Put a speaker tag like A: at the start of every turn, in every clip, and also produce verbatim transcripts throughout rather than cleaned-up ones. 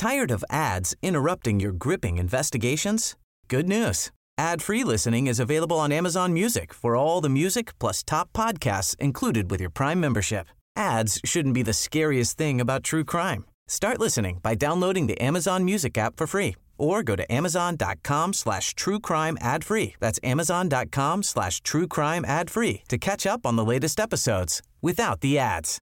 A: Tired of ads interrupting your gripping investigations? Good news. Ad-free listening is available on Amazon Music for all the music plus top podcasts included with your Prime membership. Ads shouldn't be the scariest thing about true crime. Start listening by downloading the Amazon Music app for free or go to amazon.com slash true crime ad free. That's amazon.com slash true crime ad free to catch up on the latest episodes without the ads.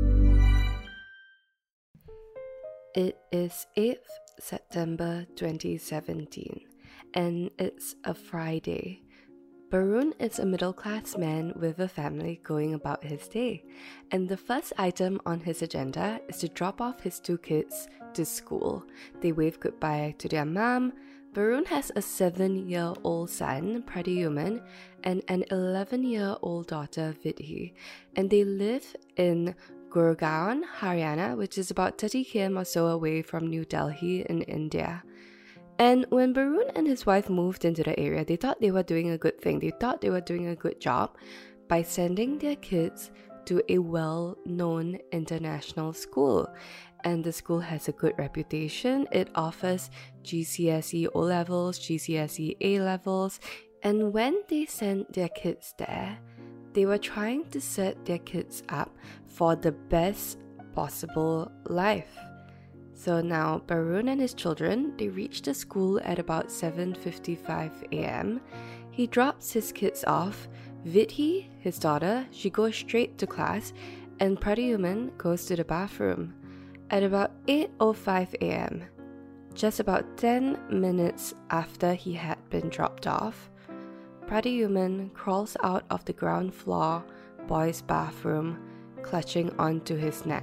B: It is eighth September twenty seventeen, and it's a Friday. Barun is a middle-class man with a family going about his day, and the first item on his agenda is to drop off his two kids to school. They wave goodbye to their mom. Barun has a seven-year-old son, Pradyuman, and an eleven-year-old daughter, Vidhi, and they live in Gurgaon, Haryana, which is about thirty kilometers or so away from New Delhi in India. And when Barun and his wife moved into the area, they thought they were doing a good thing. They thought they were doing a good job by sending their kids to a well-known international school. And the school has a good reputation. It offers G C S E O-levels, G C S E A-levels. And when they sent their kids there, they were trying to set their kids up for the best possible life. So now Barun and his children, they reach the school at about seven fifty-five a.m. He drops his kids off. Vidhi, his daughter, she goes straight to class, and Pradyuman goes to the bathroom. At about eight oh five a.m., just about ten minutes after he had been dropped off, Pradyuman crawls out of the ground floor boys' bathroom, clutching onto his neck.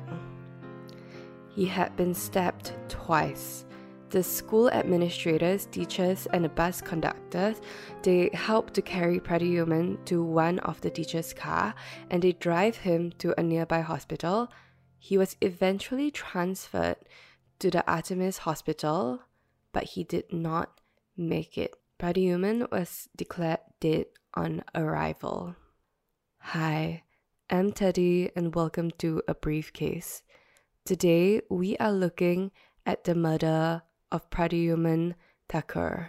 B: He had been stabbed twice. The school administrators, teachers, and the bus conductors, they help to carry Pradyuman to one of the teachers' car, and they drive him to a nearby hospital. He was eventually transferred to the Artemis Hospital, but he did not make it. Pradyuman was declared dead on arrival. Hi, I'm Teddy, and welcome to A Briefcase. Today, we are looking at the murder of Pradyuman Thakur.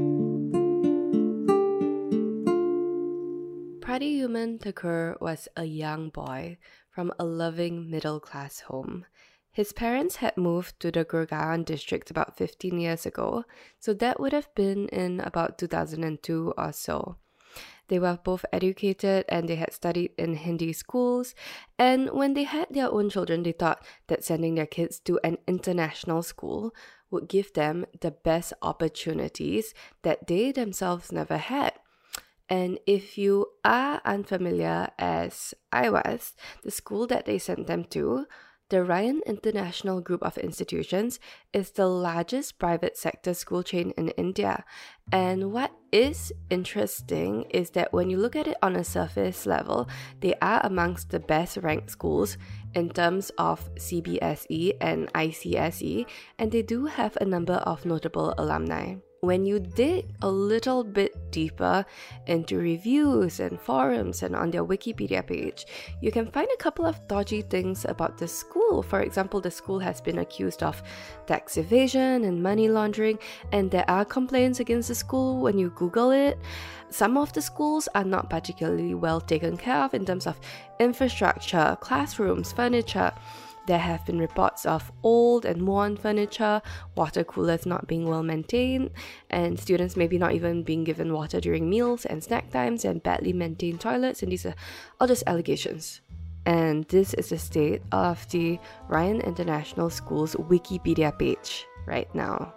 B: Pradyuman Thakur was a young boy from a loving middle-class home. His parents had moved to the Gurgaon district about fifteen years ago, so that would have been in about two thousand two or so. They were both educated and they had studied in Hindi schools, and when they had their own children, they thought that sending their kids to an international school would give them the best opportunities that they themselves never had. And if you are unfamiliar, as I was, the school that they sent them to, the Ryan International Group of Institutions, is the largest private sector school chain in India. And what is interesting is that when you look at it on a surface level, they are amongst the best ranked schools in terms of C B S E and I C S E, and they do have a number of notable alumni. When you dig a little bit deeper into reviews and forums and on their Wikipedia page, you can find a couple of dodgy things about the school. For example, the school has been accused of tax evasion and money laundering, and there are complaints against the school when you Google it. Some of the schools are not particularly well taken care of in terms of infrastructure, classrooms, furniture. There have been reports of old and worn furniture, water coolers not being well maintained, and students maybe not even being given water during meals and snack times, and badly maintained toilets, and these are all just allegations. And this is the state of the Ryan International School's Wikipedia page right now.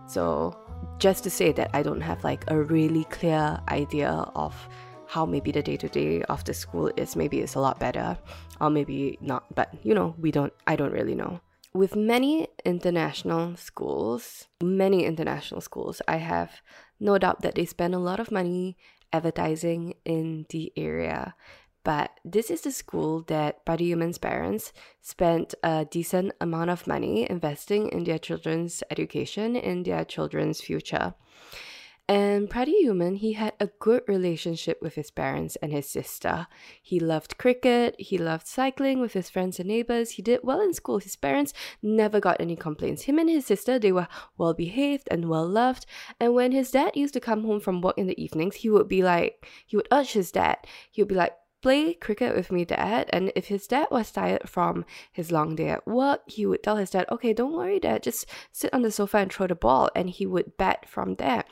B: So just to say that I don't have like a really clear idea of how maybe the day-to-day of the school is, maybe it's a lot better, or maybe not, but you know, we don't, I don't really know. With many international schools, many international schools, I have no doubt that they spend a lot of money advertising in the area. But this is the school that Pradyuman's parents spent a decent amount of money investing in their children's education, in their children's future. And Pradyuman, he had a good relationship with his parents and his sister. He loved cricket, he loved cycling with his friends and neighbors, he did well in school. His parents never got any complaints. Him and his sister, they were well behaved and well loved. And when his dad used to come home from work in the evenings, he would be like, he would urge his dad, he would be like, play cricket with me, Dad. And if his dad was tired from his long day at work, he would tell his dad, okay, don't worry, Dad, just sit on the sofa and throw the ball. And he would bat from there.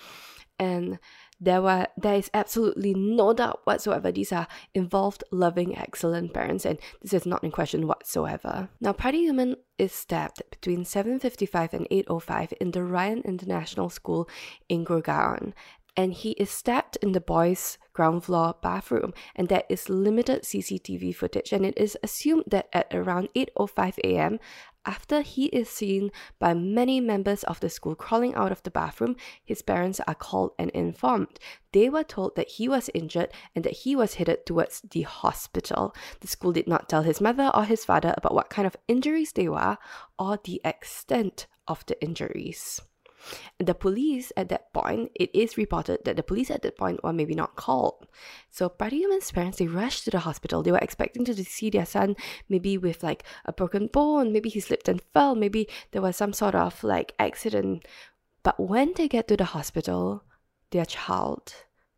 B: And there were there is absolutely no doubt whatsoever these are involved, loving, excellent parents, and this is not in question whatsoever. Now, Pradyuman is stabbed between seven fifty-five and eight oh five in the Ryan International School in Gurgaon. And he is stabbed in the boys' ground floor bathroom, and there is limited C C T V footage, and it is assumed that at around eight oh five a.m., after he is seen by many members of the school crawling out of the bathroom, his parents are called and informed. They were told that he was injured and that he was headed towards the hospital. The school did not tell his mother or his father about what kind of injuries they were or the extent of the injuries. The police at that point, it is reported that the police at that point were maybe not called. So Pradyuman's parents, they rushed to the hospital. They were expecting to see their son maybe with like a broken bone, maybe he slipped and fell, maybe there was some sort of like accident. But when they get to the hospital, their child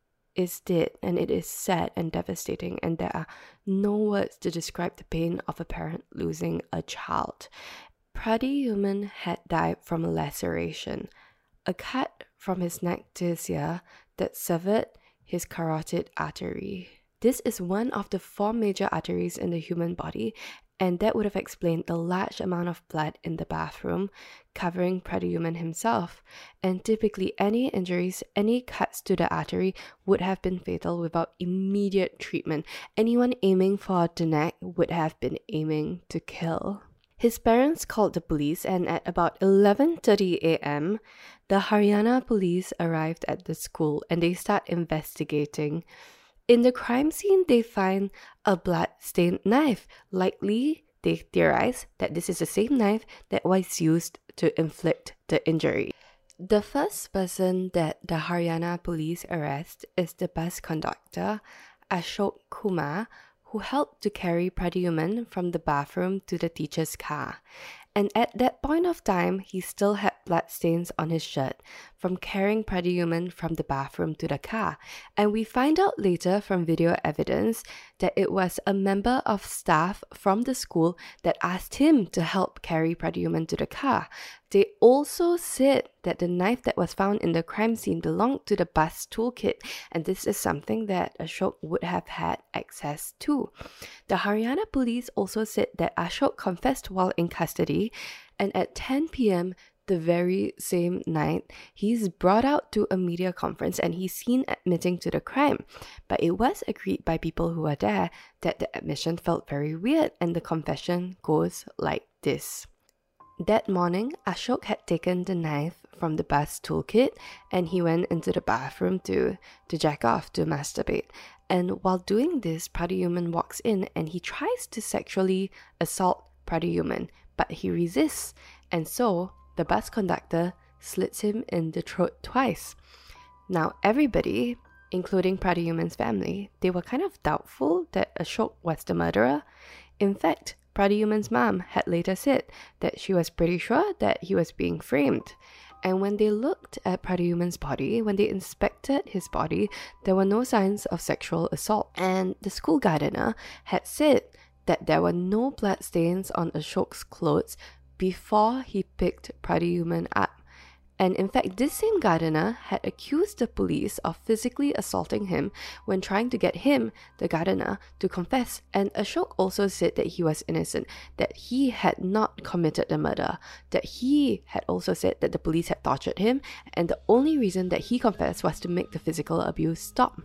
B: is dead, and it is sad and devastating, and there are no words to describe the pain of a parent losing a child. Pradyuman had died from a laceration, a cut from his neck to his ear that severed his carotid artery. This is one of the four major arteries in the human body, and that would have explained the large amount of blood in the bathroom covering Pradyuman himself. And typically any injuries, any cuts to the artery would have been fatal without immediate treatment. Anyone aiming for the neck would have been aiming to kill. His parents called the police, and at about eleven thirty a.m., the Haryana police arrived at the school and they start investigating. In the crime scene, they find a blood-stained knife. Likely, they theorize that this is the same knife that was used to inflict the injury. The first person that the Haryana police arrest is the bus conductor, Ashok Kumar, who helped to carry Pradyuman from the bathroom to the teacher's car. And at that point of time, he still had bloodstains on his shirt from carrying Pradyuman from the bathroom to the car. And we find out later from video evidence that it was a member of staff from the school that asked him to help carry Pradyuman to the car. They also said that the knife that was found in the crime scene belonged to the bus toolkit, and this is something that Ashok would have had access to. The Haryana police also said that Ashok confessed while in custody, and at ten p.m. the very same night, he's brought out to a media conference and he's seen admitting to the crime. But it was agreed by people who were there that the admission felt very weird, and the confession goes like this. That morning, Ashok had taken the knife from the bus toolkit and he went into the bathroom to, to jack off, to masturbate. And while doing this, Pradyuman walks in and he tries to sexually assault Pradyuman, but he resists. And so, the bus conductor slits him in the throat twice. Now, everybody, including Pradyuman's family, they were kind of doubtful that Ashok was the murderer. In fact, Pradyuman's mom had later said that she was pretty sure that he was being framed. And when they looked at Pradyuman's body, when they inspected his body, there were no signs of sexual assault. And the school gardener had said that there were no blood stains on Ashok's clothes before he picked Pradyuman up. And in fact, this same gardener had accused the police of physically assaulting him when trying to get him, the gardener, to confess. And Ashok also said that he was innocent, that he had not committed the murder, that he had also said that the police had tortured him, and the only reason that he confessed was to make the physical abuse stop.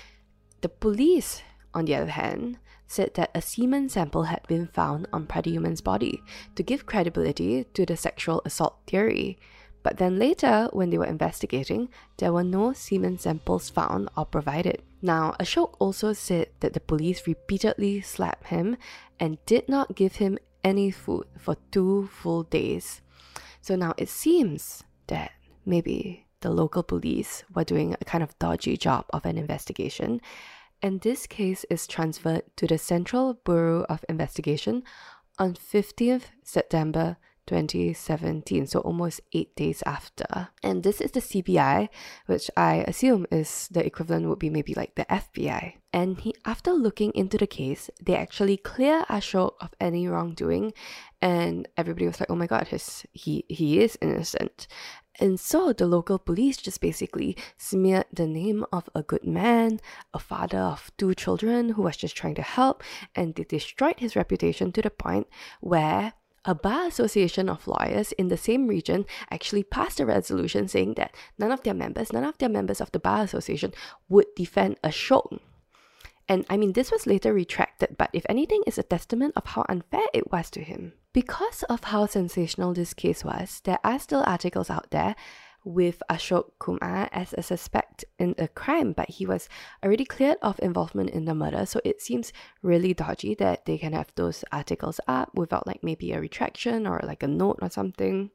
B: The police, on the other hand, said that a semen sample had been found on Pradyuman's body to give credibility to the sexual assault theory. But then later, when they were investigating, there were no semen samples found or provided. Now, Ashok also said that the police repeatedly slapped him and did not give him any food for two full days. So now it seems that maybe the local police were doing a kind of dodgy job of an investigation, and this case is transferred to the Central Bureau of Investigation on fifteenth September twenty seventeen, so almost eight days after. And this is the C B I, which I assume is the equivalent would be maybe like the F B I. And he, after looking into the case, they actually clear Ashok of any wrongdoing, and everybody was like, oh my god, his he he is innocent. And so the local police just basically smeared the name of a good man, a father of two children who was just trying to help, and they destroyed his reputation to the point where a bar association of lawyers in the same region actually passed a resolution saying that none of their members, none of their members of the bar association would defend Ashok. And I mean, this was later retracted, but if anything, is a testament of how unfair it was to him. Because of how sensational this case was, there are still articles out there with Ashok Kumar as a suspect in a crime, but he was already cleared of involvement in the murder, so it seems really dodgy that they can have those articles up without like maybe a retraction or like a note or something.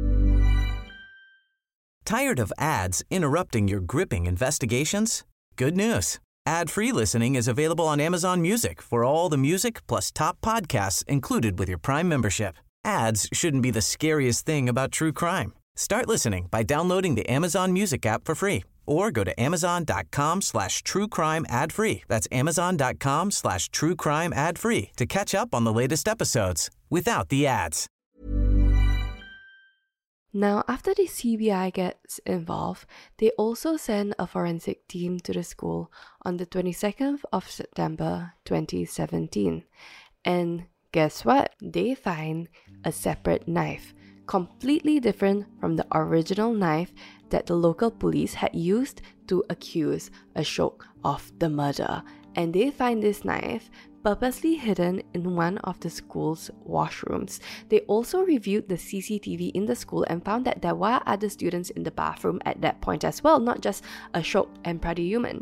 A: Tired of ads interrupting your gripping investigations? Good news. Ad-free listening is available on Amazon Music for all the music plus top podcasts included with your Prime membership. Ads shouldn't be the scariest thing about true crime. Start listening by downloading the Amazon Music app for free or go to amazon.com slash true crime ad free. That's amazon.com slash true crime ad free to catch up on the latest episodes without the ads.
B: Now, after the C B I gets involved, they also send a forensic team to the school on the twenty-second of September twenty seventeen. And guess what? They find a separate knife, completely different from the original knife that the local police had used to accuse Ashok of the murder. And they find this knife purposely hidden in one of the school's washrooms. They also reviewed the C C T V in the school and found that there were other students in the bathroom at that point as well, not just Ashok and Pradyuman.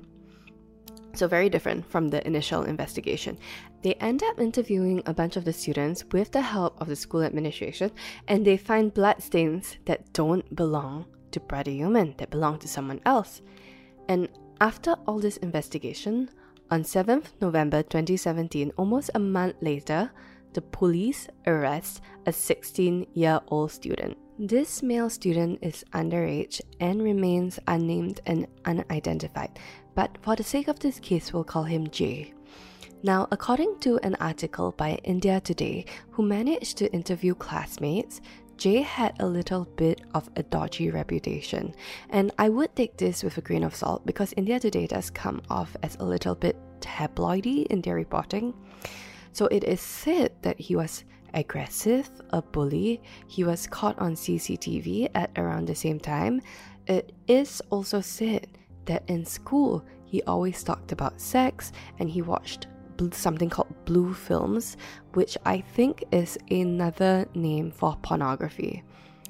B: So very different from the initial investigation. They end up interviewing a bunch of the students with the help of the school administration, and they find bloodstains that don't belong to Pradyuman, that belong to someone else. And after all this investigation, on seventh of November twenty seventeen, almost a month later, the police arrest a sixteen-year-old student. This male student is underage and remains unnamed and unidentified, but for the sake of this case, we'll call him Jay. Now, according to an article by India Today, who managed to interview classmates, Jay had a little bit of a dodgy reputation. And I would take this with a grain of salt because India Today does come off as a little bit tabloidy in their reporting. So it is said that he was aggressive, a bully. He was caught on C C T V at around the same time. It is also said that in school, he always talked about sex and he watched something called blue films, which I think is another name for pornography.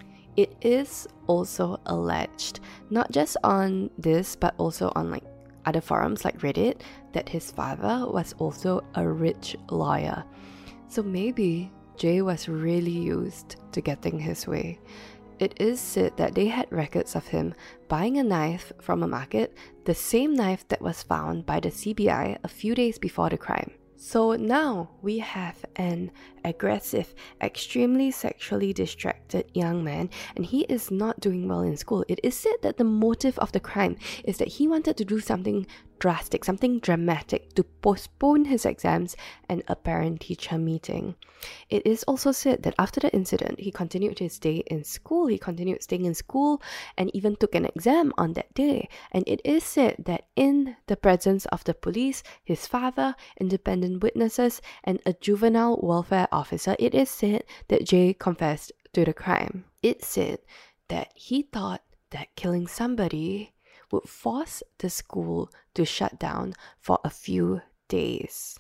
B: It is also alleged, not just on this, but also on like other forums like Reddit, that his father was also a rich lawyer. So maybe Jay was really used to getting his way. It is said that they had records of him buying a knife from a market, the same knife that was found by the C B I a few days before the crime. So now we have an aggressive, extremely sexually distracted young man, and he is not doing well in school. It is said that the motive of the crime is that he wanted to do something drastic, something dramatic to postpone his exams and a parent-teacher meeting. It is also said that after the incident, he continued his stay in school. He continued staying in school and even took an exam on that day. And it is said that in the presence of the police, his father, independent witnesses, and a juvenile welfare officer, it is said that Jay confessed to the crime. It said that he thought that killing somebody would force the school to shut down for a few days.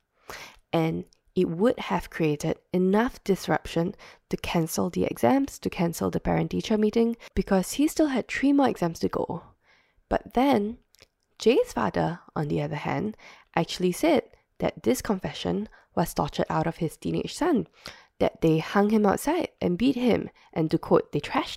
B: And it would have created enough disruption to cancel the exams, to cancel the parent-teacher meeting, because he still had three more exams to go. But then, Jay's father, on the other hand, actually said that this confession was tortured out of his teenage son, that they hung him outside and beat him, and to quote, they trashed him.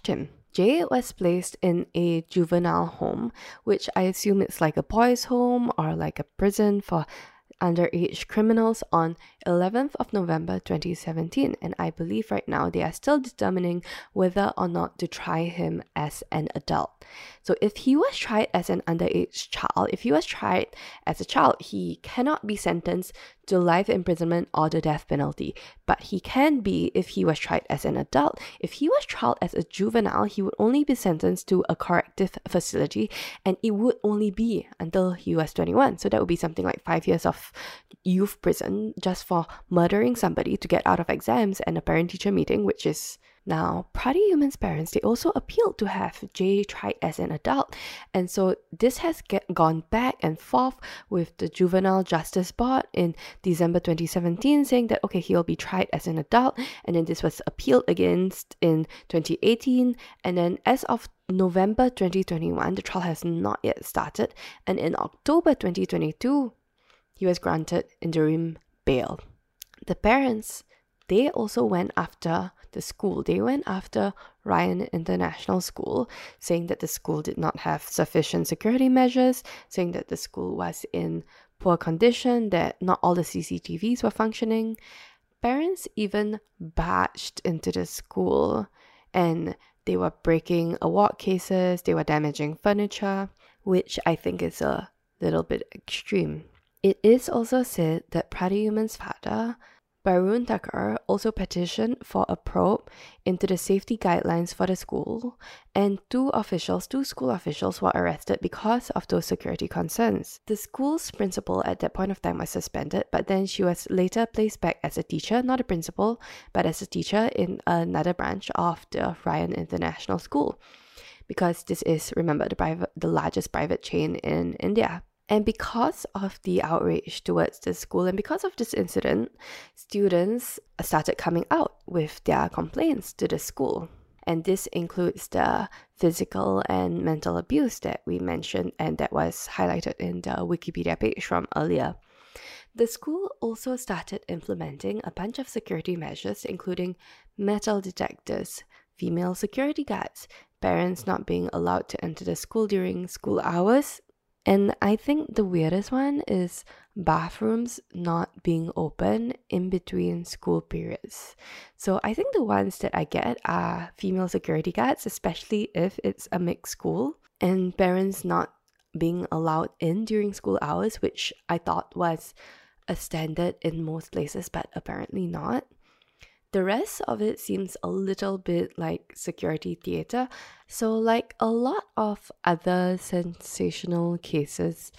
B: Jay was placed in a juvenile home, which I assume it's like a boys' home or like a prison for underage criminals, on eleventh of November twenty seventeen, and I believe right now they are still determining whether or not to try him as an adult. So if he was tried as an underage child, if he was tried as a child, he cannot be sentenced to life imprisonment or the death penalty, but he can be if he was tried as an adult. If he was tried as a juvenile, he would only be sentenced to a corrective facility, and it would only be until he was twenty-one. So that would be something like five years of youth prison just for murdering somebody to get out of exams and a parent-teacher meeting, which is now Prati Human's parents. They also appealed to have Jay tried as an adult, and so this has get, gone back and forth with the Juvenile Justice Board in December twenty seventeen, saying that okay, he'll be tried as an adult, and then this was appealed against in twenty eighteen, and then as of November twenty twenty-one, the trial has not yet started, and in October twenty twenty-two, he was granted interim bail. The parents, they also went after the school. They went after Ryan International School, saying that the school did not have sufficient security measures, saying that the school was in poor condition, that not all the C C T Vs were functioning. Parents even barged into the school and they were breaking award cases, they were damaging furniture, which I think is a little bit extreme. It is also said that Prati Human's father, Barun Thakur, also petitioned for a probe into the safety guidelines for the school, and two officials, two school officials were arrested because of those security concerns. The school's principal at that point of time was suspended, but then she was later placed back as a teacher, not a principal, but as a teacher in another branch of the Ryan International School, because this is, remember, the private, the largest private chain in India. And because of the outrage towards the school and because of this incident, students started coming out with their complaints to the school. And this includes the physical and mental abuse that we mentioned and that was highlighted in the Wikipedia page from earlier. The school also started implementing a bunch of security measures, including metal detectors, female security guards, parents not being allowed to enter the school during school hours, and I think the weirdest one is bathrooms not being open in between school periods. So I think the ones that I get are female security guards, especially if it's a mixed school, and parents not being allowed in during school hours, which I thought was a standard in most places, but apparently not. The rest of it seems a little bit like security theatre. So like a lot of other sensational cases,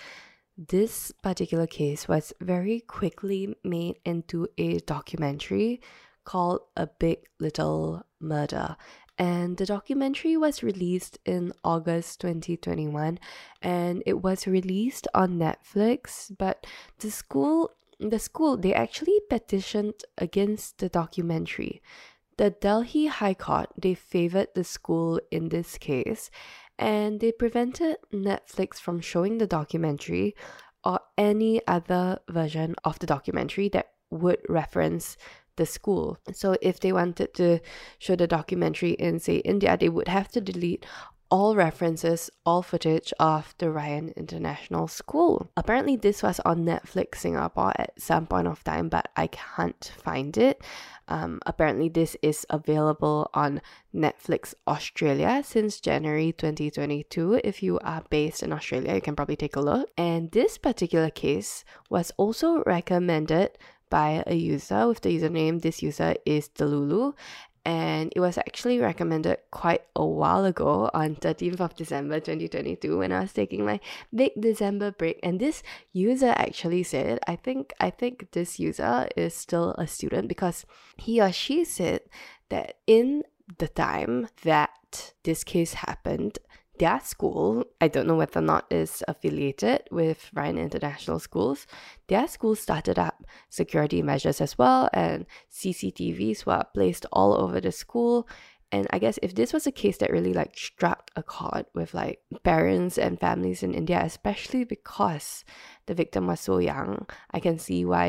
B: this particular case was very quickly made into a documentary called A Big Little Murder. And the documentary was released in August twenty twenty-one, and it was released on Netflix, but the school The school, they actually petitioned against the documentary. The Delhi High Court, they favored the school in this case, and they prevented Netflix from showing the documentary or any other version of the documentary that would reference the school. So if they wanted to show the documentary in, say, India, they would have to delete all references, all footage of the Ryan International School. Apparently this was on Netflix Singapore at some point of time, but I can't find it. Um, apparently this is available on Netflix Australia since January twenty twenty-two. If you are based in Australia, you can probably take a look. And this particular case was also recommended by a user with the username, this user is Delulu, and it was actually recommended quite a while ago on thirteenth of December twenty twenty-two when I was taking my big December break. And this user actually said, I think I think this user is still a student, because he or she said that in the time that this case happened, their school, I don't know whether or not is affiliated with Ryan International Schools, their school started up security measures as well, and C C T Vs were placed all over the school. And I guess if this was a case that really like struck a chord with like parents and families in India, especially because the victim was so young, I can see why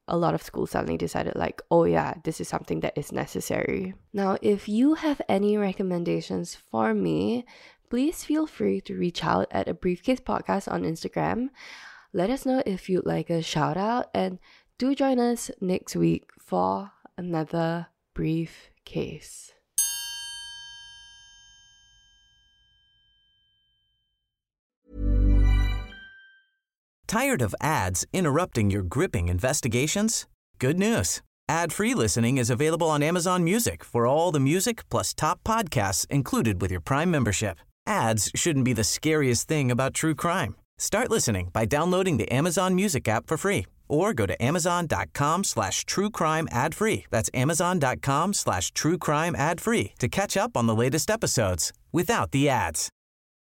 B: a lot of schools suddenly decided like, oh yeah, this is something that is necessary. Now, if you have any recommendations for me, please feel free to reach out at A Briefcase Podcast on Instagram. Let us know if you'd like a shout out, and do join us next week for another Briefcase.
A: Tired of ads interrupting your gripping investigations? Good news. Ad-free listening is available on Amazon Music for all the music plus top podcasts included with your Prime membership. Ads shouldn't be the scariest thing about true crime. Start listening by downloading the Amazon Music app for free or go to amazon.com slash true crime ad free. That's amazon.com slash true crime ad free to catch up on the latest episodes without the ads.